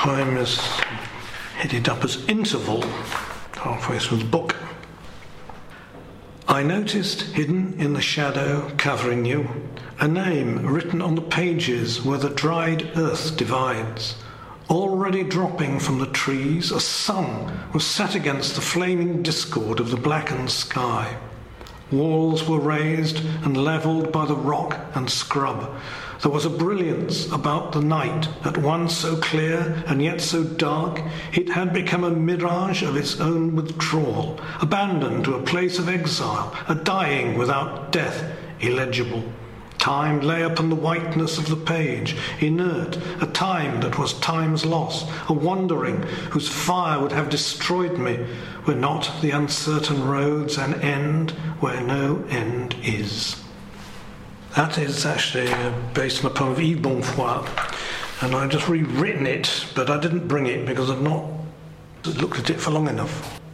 poem is headed up as Interval, halfway through the book. I noticed, hidden in the shadow covering you, a name written on the pages where the dried earth divides. Already dropping from the trees, a sun was set against the flaming discord of the blackened sky. Walls were raised and levelled by the rock and scrub. There was a brilliance about the night, at once so clear and yet so dark, it had become a mirage of its own withdrawal, abandoned to a place of exile, a dying without death, illegible. Time lay upon the whiteness of the page, inert, a time that was time's loss, a wandering whose fire would have destroyed me, were not the uncertain roads an end where no end is. That is actually based on a poem of Yves Bonfoy, and I've just rewritten it, but I didn't bring it because I've not looked at it for long enough.